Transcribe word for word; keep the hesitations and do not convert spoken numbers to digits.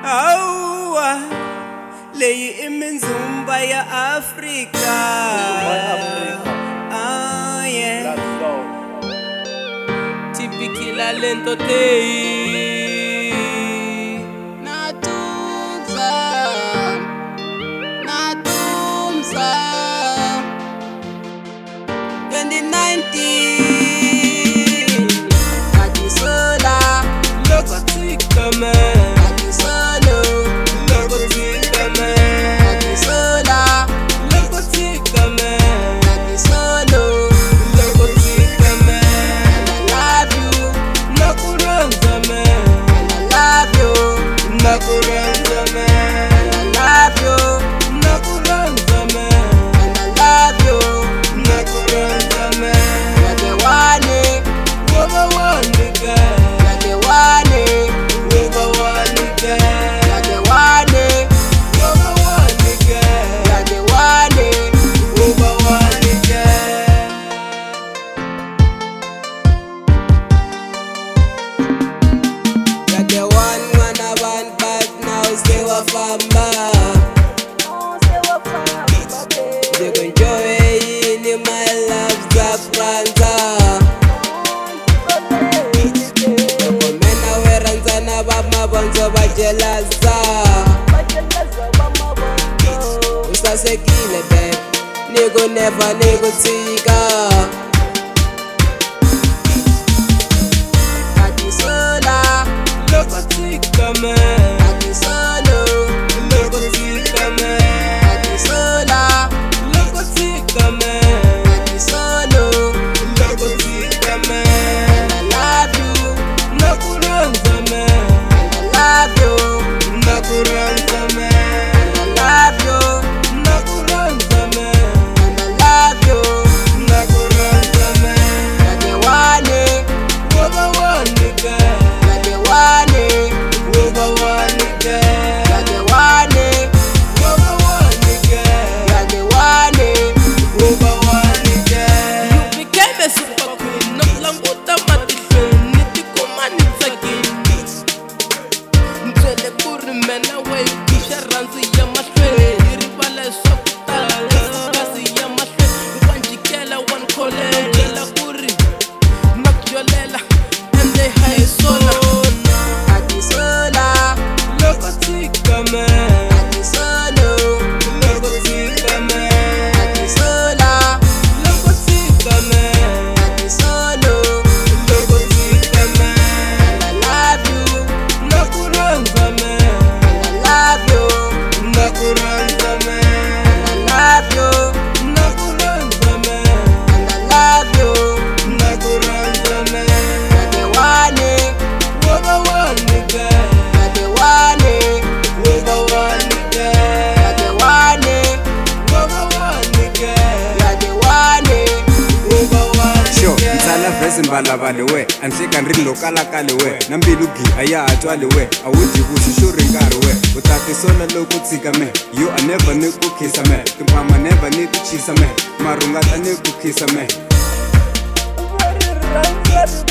Awa, leyi iminzumba ya Afrika. Ah yeah. Tipikila lento tei. Natunza, natunza. twenty nineteen. Katisola, Look at Tika man. Katisolo, Look at Tika man. Katisola, Look at Tika man. Katisolo. Look at Tika man. I love you, Nakuranza man. I love you, Nakuranza man. I love you, Nakuranza man. I love you. Nakuranza man. You're the one, Woba wani girl. you're the one, Woba wani girl. you're the one, Woba wani girl. you're the one. Woba wani girl. You're the one when I want back now, stay with famba. You can join in my love, Zafranza. Komena weranzana bamabonzo bajelaza. Usasekile babe, nigo never nigo tika. Katisola, Look at Tika man. Katisolo, Look at Tika man. Katisola, Look at Tika man. Katisolo. Look at Tika man. I love you, Nakuranza man. I love you, Nakuranza man. I love you, Nakuranza man. I love you. Nakuranza man. You're the one, Woba wani girl. you're the one, Woba wani girl. you're the one, Woba wani girl. you're the one. Woba wani girl. You became a super queen. Nakulanguta matihlweni nitikuma ni tsakini. Ntswele ku ri mena we kisha rhandzi ya mahlweni. Yi rivala leswaku tala kasi ya mahlweni. Wa njikela wa ni kholela ku ri na ku jolela ende hayisona. Katisola, Loko Tika man. Katisolo, Loko Tika man. Katisola, Loko Tika man. Katisolo. Loko Tika man. I love you, Nakuranza man. I love you, Nakuranza man. I love you, Nakuranza man. I love you. Nakuranza man. You're the one, Woba wani girl. you're the one, Woba wani girl. you're the one, Woba wani girl. you're the one. Woba wani Sure, girl. ntsala vhesi mbalavale we anhleka ndri lokalakale we na mbilugi a ya ha twali we a wu dyi vuxi xo ri nkarhi we u ta tisola loko tshika me yo a never ni ku khisa me timpama never ni ti chisa me marhungata ni ku khisa me Vari rhandza